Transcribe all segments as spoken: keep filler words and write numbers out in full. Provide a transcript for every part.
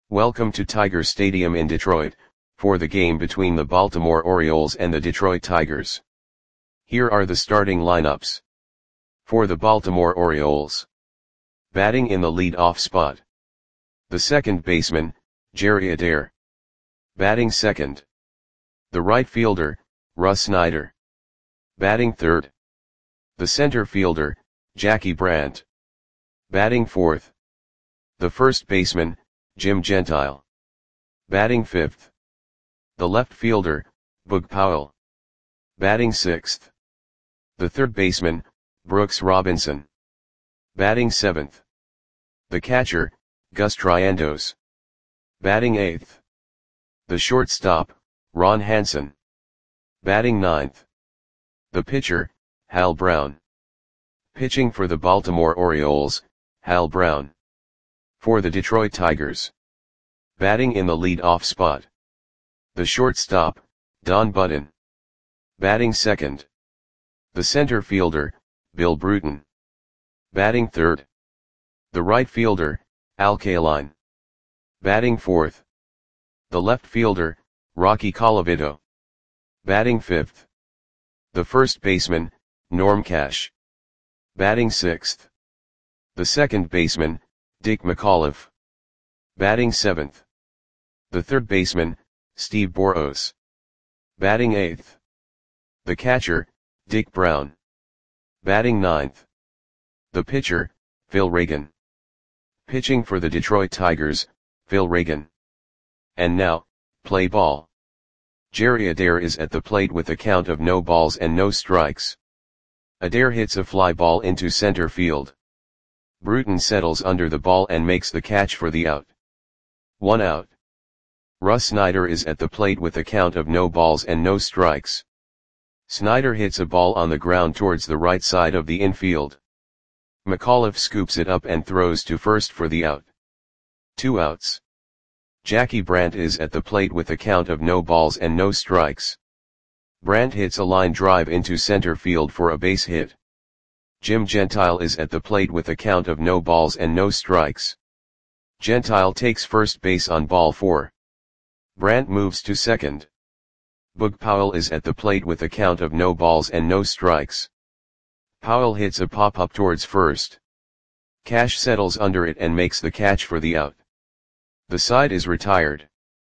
Welcome to Tiger Stadium in Detroit, for the game between the Baltimore Orioles and the Detroit Tigers. Here are the starting lineups. For the Baltimore Orioles. Batting in the lead-off spot. The second baseman, Jerry Adair. Batting second. The right fielder, Russ Snyder. Batting third. The center fielder, Jackie Brandt. Batting fourth. The first baseman, Jim Gentile. Batting fifth. The left fielder, Boog Powell. Batting sixth. The third baseman, Brooks Robinson. Batting seventh. The catcher, Gus Triandos. Batting eighth. The shortstop, Ron Hansen. Batting ninth. The pitcher, Hal Brown. Pitching for the Baltimore Orioles, Hal Brown. For the Detroit Tigers. Batting in the lead-off spot. The shortstop, Don Budden. Batting second. The center fielder, Bill Bruton. Batting third. The right fielder, Al Kaline. Batting fourth. The left fielder, Rocky Colavito. Batting fifth. The first baseman, Norm Cash. Batting sixth. The second baseman, Dick McAuliffe. Batting seventh. The third baseman, Steve Boros. Batting eighth. The catcher, Dick Brown. Batting ninth. The pitcher, Phil Reagan. Pitching for the Detroit Tigers, Phil Reagan. And now, play ball. Jerry Adair is at the plate with a count of no balls and no strikes. Adair hits a fly ball into center field. Bruton settles under the ball and makes the catch for the out. One out. Russ Snyder is at the plate with a count of no balls and no strikes. Snyder hits a ball on the ground towards the right side of the infield. McAuliffe scoops it up and throws to first for the out. Two outs. Jackie Brandt is at the plate with a count of no balls and no strikes. Brandt hits a line drive into center field for a base hit. Jim Gentile is at the plate with a count of no balls and no strikes. Gentile takes first base on ball four. Brandt moves to second. Boog Powell is at the plate with a count of no balls and no strikes. Powell hits a pop-up towards first. Cash settles under it and makes the catch for the out. The side is retired.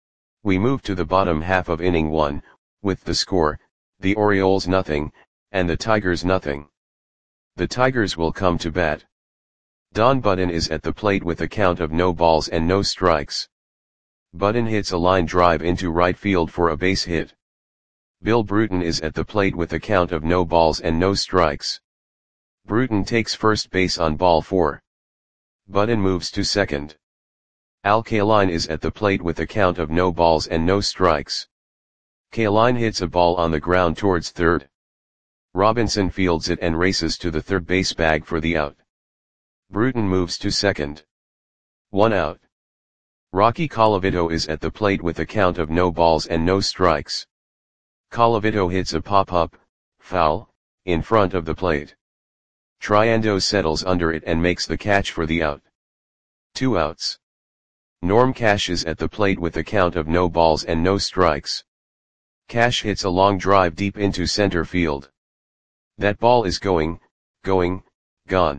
We move to the bottom half of inning one, with the score, the Orioles nothing, and the Tigers nothing. The Tigers will come to bat. Don Budden is at the plate with a count of no balls and no strikes. Budden hits a line drive into right field for a base hit. Bill Bruton is at the plate with a count of no balls and no strikes. Bruton takes first base on ball four. Budden moves to second. Al Kaline is at the plate with a count of no balls and no strikes. Kaline hits a ball on the ground towards third. Robinson fields it and races to the third base bag for the out. Bruton moves to second. One out. Rocky Colavito is at the plate with a count of no balls and no strikes. Colavito hits a pop-up, foul, in front of the plate. Triandos settles under it and makes the catch for the out. Two outs. Norm Cash is at the plate with a count of no balls and no strikes. Cash hits a long drive deep into center field. That ball is going, going, gone.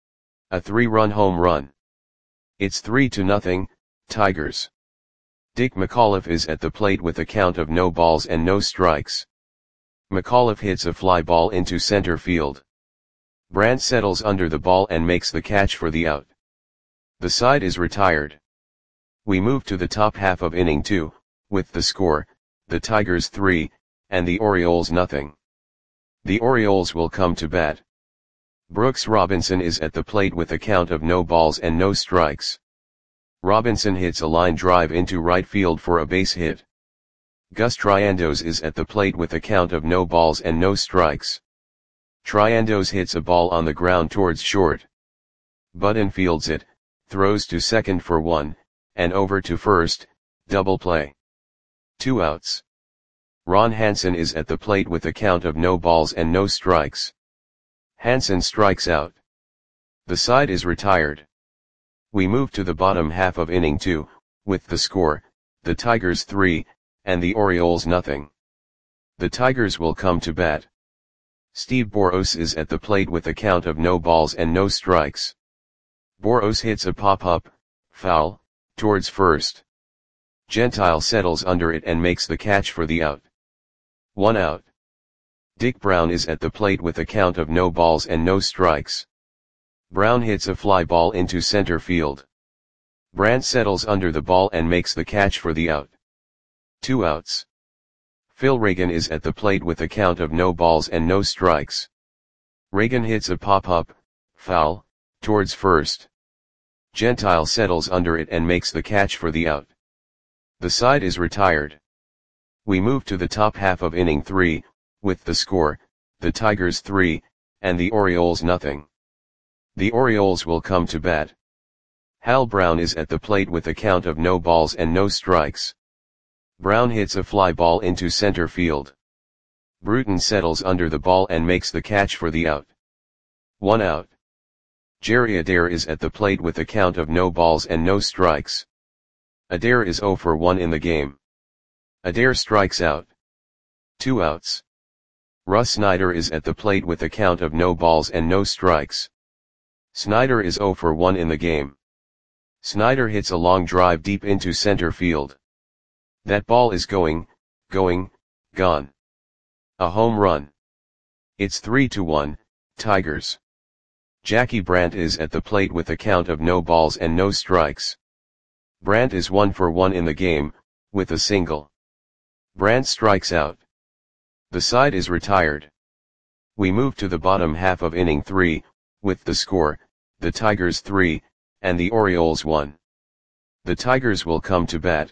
A three-run home run. It's three to nothing, Tigers. Dick McAuliffe is at the plate with a count of no balls and no strikes. McAuliffe hits a fly ball into center field. Brandt settles under the ball and makes the catch for the out. The side is retired. We move to the top half of inning two, with the score, the Tigers three, and the Orioles nothing. The Orioles will come to bat. Brooks Robinson is at the plate with a count of no balls and no strikes. Robinson hits a line drive into right field for a base hit. Gus Triandos is at the plate with a count of no balls and no strikes. Triandos hits a ball on the ground towards short. Budden fields it, throws to second for one, and over to first, double play. Two outs. Ron Hansen is at the plate with a count of no balls and no strikes. Hansen strikes out. The side is retired. We move to the bottom half of inning two, with the score, the Tigers three, and the Orioles nothing. The Tigers will come to bat. Steve Boros is at the plate with a count of no balls and no strikes. Boros hits a pop-up, foul, towards first. Gentile settles under it and makes the catch for the out. One out. Dick Brown is at the plate with a count of no balls and no strikes. Brown hits a fly ball into center field. Brandt settles under the ball and makes the catch for the out. Two outs. Phil Reagan is at the plate with a count of no balls and no strikes. Reagan hits a pop-up, foul, towards first. Gentile settles under it and makes the catch for the out. The side is retired. We move to the top half of inning three, with the score, the Tigers three, and the Orioles nothing. The Orioles will come to bat. Hal Brown is at the plate with a count of no balls and no strikes. Brown hits a fly ball into center field. Bruton settles under the ball and makes the catch for the out. One out. Jerry Adair is at the plate with a count of no balls and no strikes. Adair is oh for one in the game. Adair strikes out. Two outs. Russ Snyder is at the plate with a count of no balls and no strikes. Snyder is oh for one in the game. Snyder hits a long drive deep into center field. That ball is going, going, gone. A home run. It's three to one, Tigers. Jackie Brandt is at the plate with a count of no balls and no strikes. Brandt is one for one in the game, with a single. Brandt strikes out. The side is retired. We move to the bottom half of inning three, with the score, the Tigers three, and the Orioles one. The Tigers will come to bat.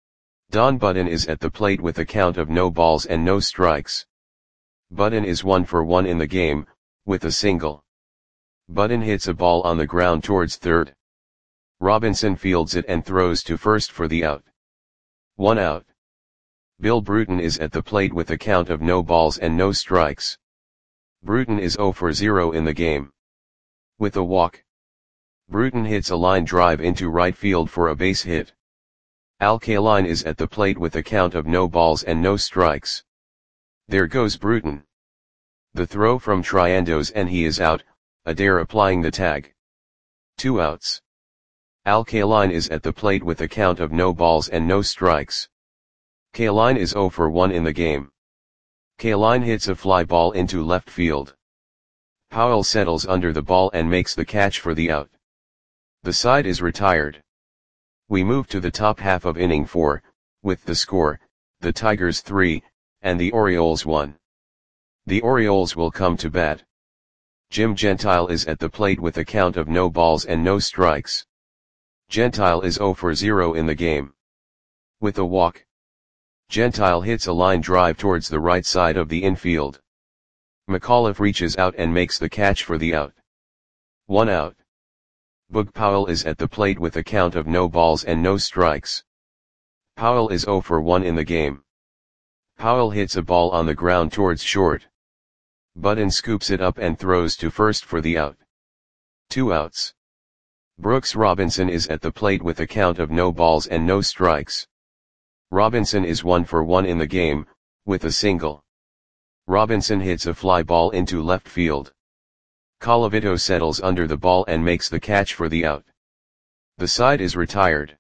Don Button is at the plate with a count of no balls and no strikes. Button is one for one in the game, with a single. Button hits a ball on the ground towards third. Robinson fields it and throws to first for the out. One out. Bill Bruton is at the plate with a count of no balls and no strikes. Bruton is oh for zero in the game. With a walk. Bruton hits a line drive into right field for a base hit. Al Kaline is at the plate with a count of no balls and no strikes. There goes Bruton. The throw from Triandos and he is out, Adair applying the tag. Two outs. Al Kaline is at the plate with a count of no balls and no strikes. Kaline is oh for one in the game. Kaline hits a fly ball into left field. Powell settles under the ball and makes the catch for the out. The side is retired. We move to the top half of inning four, with the score, the Tigers three, and the Orioles one. The Orioles will come to bat. Jim Gentile is at the plate with a count of no balls and no strikes. Gentile is oh for zero in the game. With a walk. Gentile hits a line drive towards the right side of the infield. McAuliffe reaches out and makes the catch for the out. One out. Boog Powell is at the plate with a count of no balls and no strikes. Powell is oh for one in the game. Powell hits a ball on the ground towards short. Button scoops it up and throws to first for the out. Two outs. Brooks Robinson is at the plate with a count of no balls and no strikes. Robinson is one for one in the game, with a single. Robinson hits a fly ball into left field. Colavito settles under the ball and makes the catch for the out. The side is retired.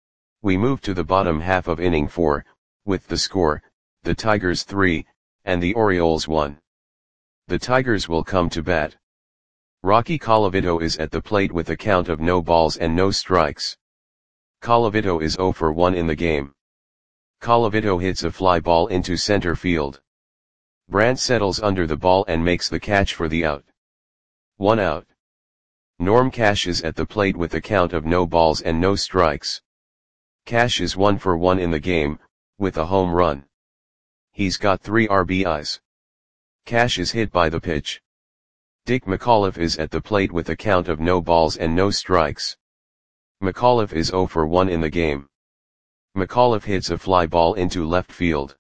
We move to the bottom half of inning four, with the score, the Tigers three, and the Orioles one. The Tigers will come to bat. Rocky Colavito is at the plate with a count of no balls and no strikes. Colavito is oh for one in the game. Colavito hits a fly ball into center field. Brandt settles under the ball and makes the catch for the out. One out. Norm Cash is at the plate with a count of no balls and no strikes. Cash is one for one in the game, with a home run. He's got three R B Is. Cash is hit by the pitch. Dick McAuliffe is at the plate with a count of no balls and no strikes. McAuliffe is oh for one in the game. McAuliffe hits a fly ball into left field.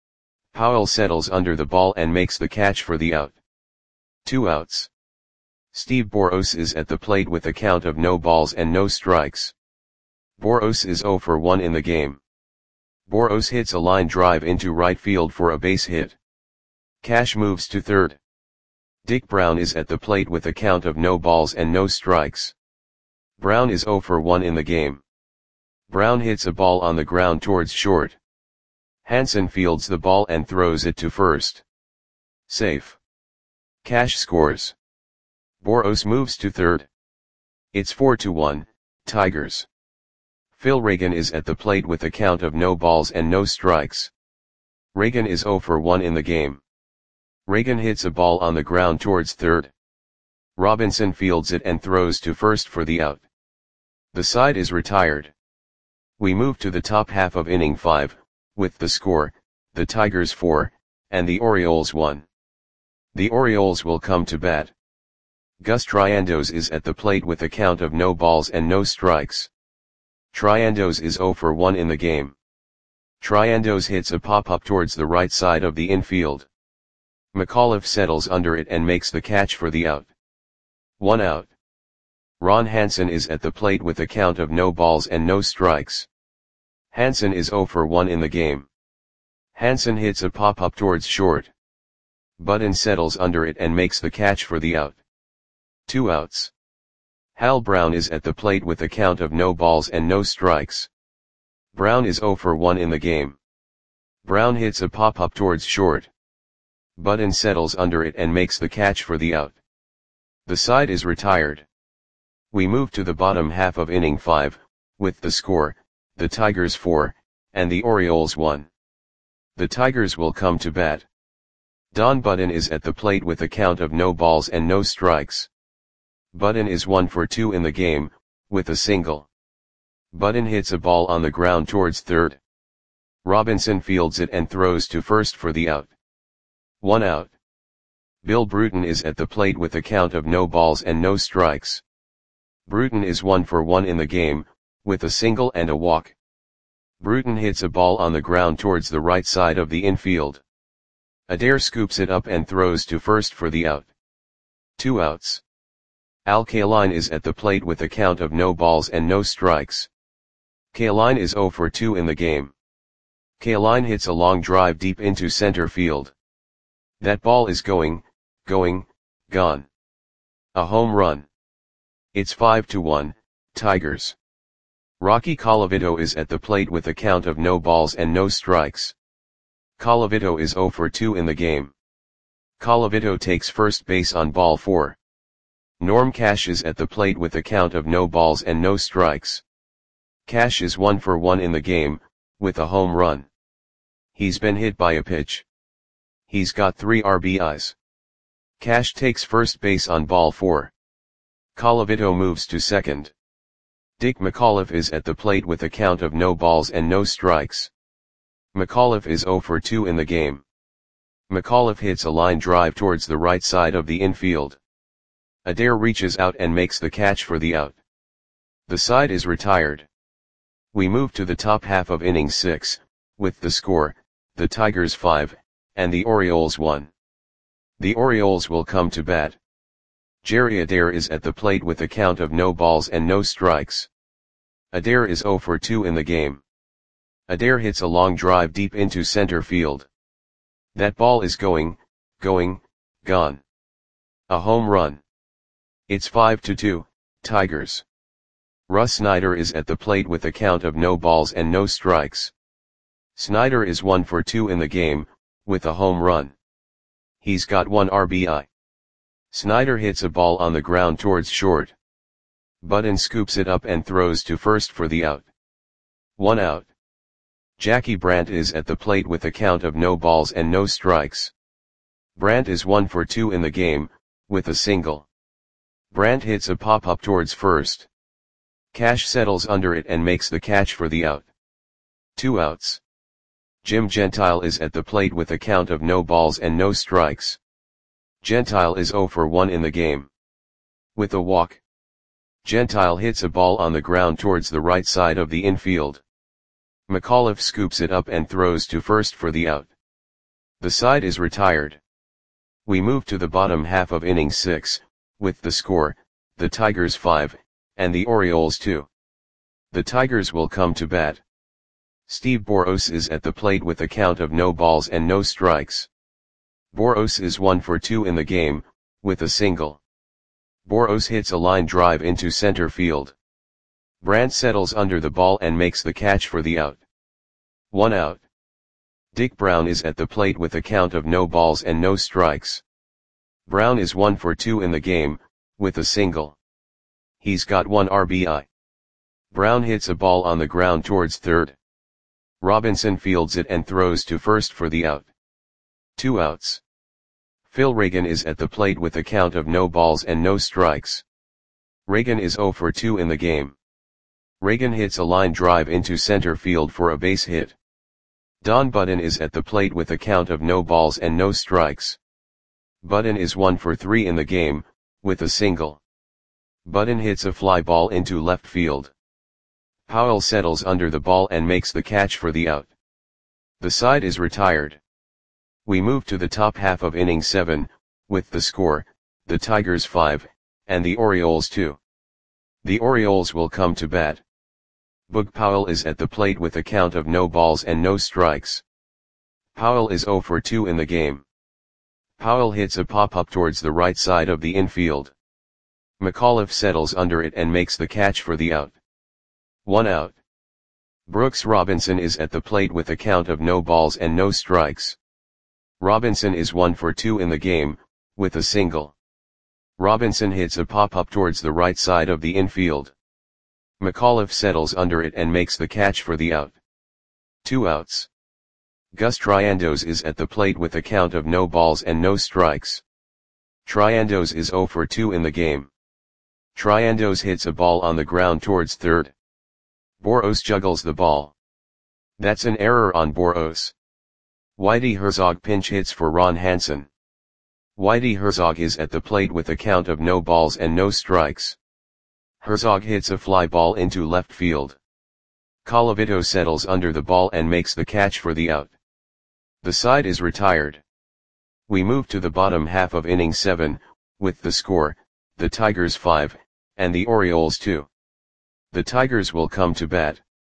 Powell settles under the ball and makes the catch for the out. Two outs. Steve Boros is at the plate with a count of no balls and no strikes. Boros is zero for one in the game. Boros hits a line drive into right field for a base hit. Cash moves to third. Dick Brown is at the plate with a count of no balls and no strikes. Brown is zero for one in the game. Brown hits a ball on the ground towards short. Hansen fields the ball and throws it to first. Safe. Cash scores. Boros moves to third. It's four to one, Tigers. Phil Reagan is at the plate with a count of no balls and no strikes. Reagan is zero for one in the game. Reagan hits a ball on the ground towards third. Robinson fields it and throws to first for the out. The side is retired. We move to the top half of inning five, with the score, the Tigers four, and the Orioles one. The Orioles will come to bat. Gus Triandos is at the plate with a count of no balls and no strikes. Triandos is zero for one in the game. Triandos hits a pop-up towards the right side of the infield. McAuliffe settles under it and makes the catch for the out. One out. Ron Hansen is at the plate with a count of no balls and no strikes. Hansen is zero for one in the game. Hansen hits a pop-up towards short. Button settles under it and makes the catch for the out. Two outs. Hal Brown is at the plate with a count of no balls and no strikes. Brown is zero for one in the game. Brown hits a pop-up towards short. Button settles under it and makes the catch for the out. The side is retired. We move to the bottom half of inning five, with the score, the Tigers four, and the Orioles one. The Tigers will come to bat. Don Button is at the plate with a count of no balls and no strikes. Button is one for two in the game, with a single. Button hits a ball on the ground towards third. Robinson fields it and throws to first for the out. One out. Bill Bruton is at the plate with a count of no balls and no strikes. Bruton is one for one in the game, with a single and a walk. Bruton hits a ball on the ground towards the right side of the infield. Adair scoops it up and throws to first for the out. Two outs. Al Kaline is at the plate with a count of no balls and no strikes. Kaline is zero for two in the game. Kaline hits a long drive deep into center field. That ball is going, going, gone. A home run. It's five to one, Tigers. Rocky Colavito is at the plate with a count of no balls and no strikes. Colavito is zero for two in the game. Colavito takes first base on ball four. Norm Cash is at the plate with a count of no balls and no strikes. Cash is one for one in the game, with a home run. He's been hit by a pitch. He's got three R B Is. Cash takes first base on ball four. Colavito moves to second. Dick McAuliffe is at the plate with a count of no balls and no strikes. McAuliffe is zero for two in the game. McAuliffe hits a line drive towards the right side of the infield. Adair reaches out and makes the catch for the out. The side is retired. We move to the top half of inning six, with the score, the Tigers five, and the Orioles one. The Orioles will come to bat. Jerry Adair is at the plate with a count of no balls and no strikes. Adair is zero for two in the game. Adair hits a long drive deep into center field. That ball is going, going, gone. A home run. It's five to two, Tigers. Russ Snyder is at the plate with a count of no balls and no strikes. Snyder is one for two in the game, with a home run. He's got one R B I. Snyder hits a ball on the ground towards short. Button scoops it up and throws to first for the out. One out. Jackie Brandt is at the plate with a count of no balls and no strikes. Brandt is one for two in the game, with a single. Brandt hits a pop-up towards first. Cash settles under it and makes the catch for the out. Two outs. Jim Gentile is at the plate with a count of no balls and no strikes. Gentile is zero for one in the game. With a walk. Gentile hits a ball on the ground towards the right side of the infield. McAuliffe scoops it up and throws to first for the out. The side is retired. We move to the bottom half of inning six, with the score, the Tigers five, and the Orioles two. The Tigers will come to bat. Steve Boros is at the plate with a count of no balls and no strikes. Boros is one for two in the game, with a single. Boros hits a line drive into center field. Brandt settles under the ball and makes the catch for the out. One out. Dick Brown is at the plate with a count of no balls and no strikes. Brown is one for two in the game, with a single. He's got one R B I. Brown hits a ball on the ground towards third. Robinson fields it and throws to first for the out. Two outs. Phil Reagan is at the plate with a count of no balls and no strikes. Reagan is zero for two in the game. Reagan hits a line drive into center field for a base hit. Don Button is at the plate with a count of no balls and no strikes. Button is one for three in the game, with a single. Button hits a fly ball into left field. Powell settles under the ball and makes the catch for the out. The side is retired. We move to the top half of inning seven, with the score, the Tigers five, and the Orioles two. The Orioles will come to bat. Boog Powell is at the plate with a count of no balls and no strikes. Powell is zero for two in the game. Powell hits a pop-up towards the right side of the infield. McAuliffe settles under it and makes the catch for the out. One out. Brooks Robinson is at the plate with a count of no balls and no strikes. Robinson is one for two in the game, with a single. Robinson hits a pop-up towards the right side of the infield. McAuliffe settles under it and makes the catch for the out. Two outs. Gus Triandos is at the plate with a count of no balls and no strikes. Triandos is zero for two in the game. Triandos hits a ball on the ground towards third. Boros juggles the ball. That's an error on Boros. Whitey Herzog pinch hits for Ron Hansen. Whitey Herzog is at the plate with a count of no balls and no strikes. Herzog hits a fly ball into left field. Colavito settles under the ball and makes the catch for the out. The side is retired. We move to the bottom half of inning seven, with the score, the Tigers five, and the Orioles two. The Tigers will come to bat.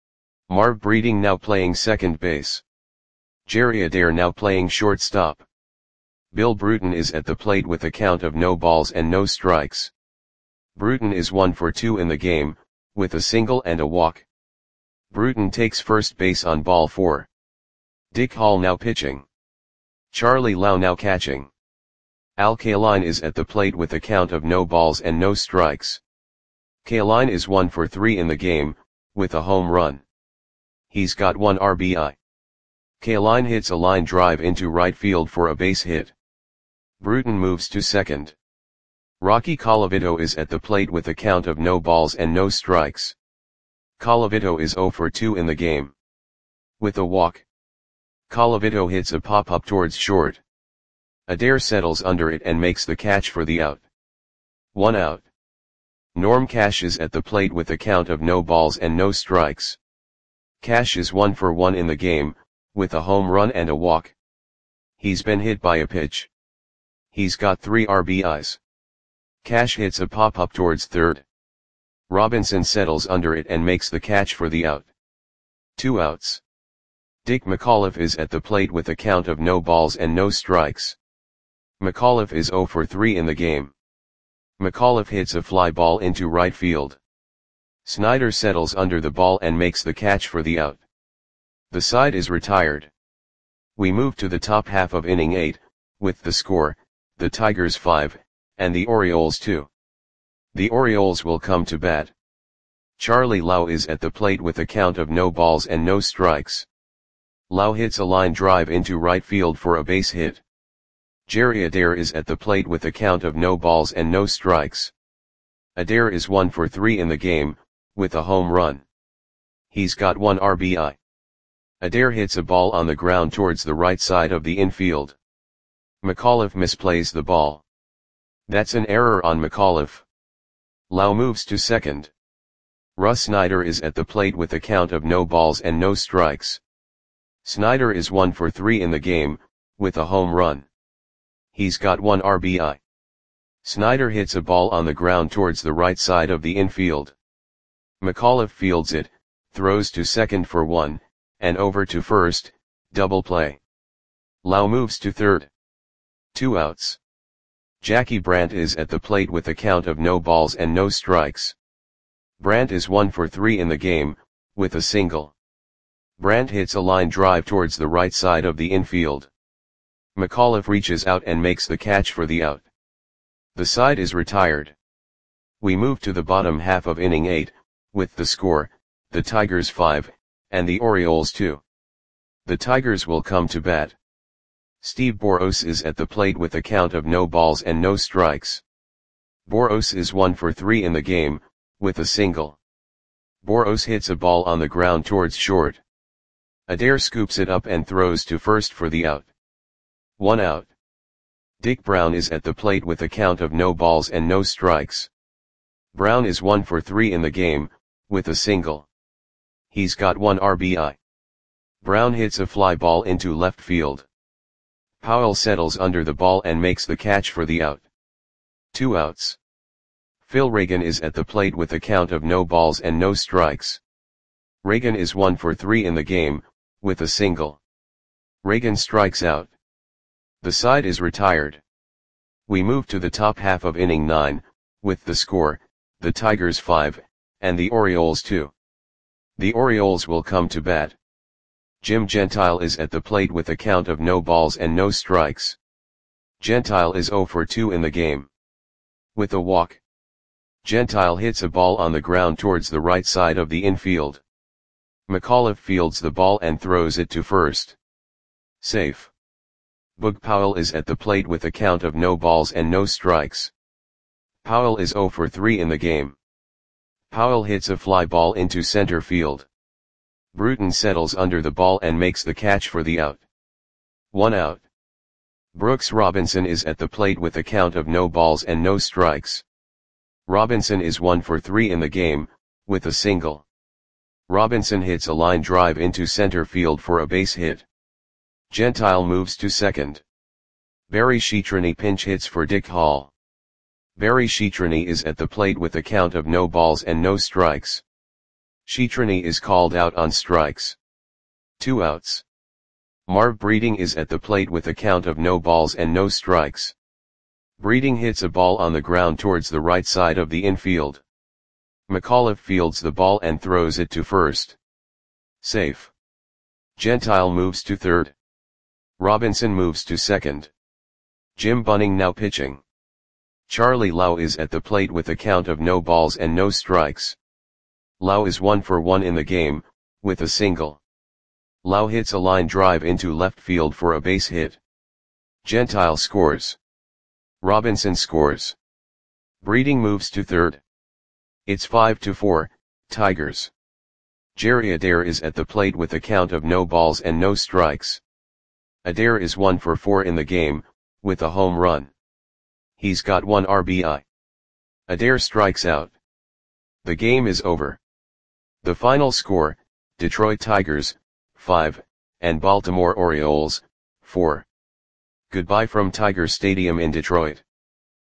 Marv Breeding now playing second base. Jerry Adair now playing shortstop. Bill Bruton is at the plate with a count of no balls and no strikes. Bruton is one for two in the game, with a single and a walk. Bruton takes first base on ball four. Dick Hall now pitching. Charlie Lau now catching. Al Kaline is at the plate with a count of no balls and no strikes. Kaline is one for three in the game, with a home run. He's got one R B I. Kaline hits a line drive into right field for a base hit. Bruton moves to second. Rocky Colavito is at the plate with a count of no balls and no strikes. Colavito is zero for two in the game. With a walk. Colavito hits a pop-up towards short. Adair settles under it and makes the catch for the out. One out. Norm Cash is at the plate with a count of no balls and no strikes. Cash is one for one in the game, with a home run and a walk. He's been hit by a pitch. He's got three R B Is. Cash hits a pop-up towards third. Robinson settles under it and makes the catch for the out. Two outs. Dick McAuliffe is at the plate with a count of no balls and no strikes. McAuliffe is zero for three in the game. McAuliffe hits a fly ball into right field. Snyder settles under the ball and makes the catch for the out. The side is retired. We move to the top half of inning eight, with the score, the Tigers five, and the Orioles two. The Orioles will come to bat. Charlie Lau is at the plate with a count of no balls and no strikes. Lau hits a line drive into right field for a base hit. Jerry Adair is at the plate with a count of no balls and no strikes. Adair is one for three in the game, with a home run. He's got one R B I. Adair hits a ball on the ground towards the right side of the infield. McAuliffe misplays the ball. That's an error on McAuliffe. Lau moves to second. Russ Snyder is at the plate with a count of no balls and no strikes. Snyder is one for three in the game, with a home run. He's got one R B I. Snyder hits a ball on the ground towards the right side of the infield. McAuliffe fields it, throws to second for one, and over to first, double play. Lau moves to third. Two outs. Jackie Brandt is at the plate with a count of no balls and no strikes. Brandt is one for three in the game, with a single. Brandt hits a line drive towards the right side of the infield. McAuliffe reaches out and makes the catch for the out. The side is retired. We move to the bottom half of inning eight, with the score, the Tigers five, and the Orioles two. The Tigers will come to bat. Steve Boros is at the plate with a count of no balls and no strikes. Boros is one for three in the game, with a single. Boros hits a ball on the ground towards short. Adair scoops it up and throws to first for the out. One out. Dick Brown is at the plate with a count of no balls and no strikes. Brown is one for three in the game, with a single. He's got one R B I. Brown hits a fly ball into left field. Powell settles under the ball and makes the catch for the out. Two outs. Phil Reagan is at the plate with a count of no balls and no strikes. Reagan is one for three in the game, with a single. Reagan strikes out. The side is retired. We move to the top half of inning nine, with the score, the Tigers five, and the Orioles two. The Orioles will come to bat. Jim Gentile is at the plate with a count of no balls and no strikes. Gentile is zero for two in the game. With a walk. Gentile hits a ball on the ground towards the right side of the infield. McAuliffe fields the ball and throws it to first. Safe. Boog Powell is at the plate with a count of no balls and no strikes. Powell is zero for three in the game. Powell hits a fly ball into center field. Bruton settles under the ball and makes the catch for the out. One out. Brooks Robinson is at the plate with a count of no balls and no strikes. Robinson is one for three in the game, with a single. Robinson hits a line drive into center field for a base hit. Gentile moves to second. Barry Sheetrani pinch hits for Dick Hall. Barry Sheetrani is at the plate with a count of no balls and no strikes. Sheetrani is called out on strikes. Two outs. Marv Breeding is at the plate with a count of no balls and no strikes. Breeding hits a ball on the ground towards the right side of the infield. McAuliffe fields the ball and throws it to first. Safe. Gentile moves to third. Robinson moves to second. Jim Bunning now pitching. Charlie Lau is at the plate with a count of no balls and no strikes. Lau is one for one in the game, with a single. Lau hits a line drive into left field for a base hit. Gentile scores. Robinson scores. Breeding moves to third. It's five to four, Tigers. Jerry Adair is at the plate with a count of no balls and no strikes. Adair is one for four in the game, with a home run. He's got one R B I. Adair strikes out. The game is over. The final score, Detroit Tigers, five, and Baltimore Orioles, four. Goodbye from Tiger Stadium in Detroit.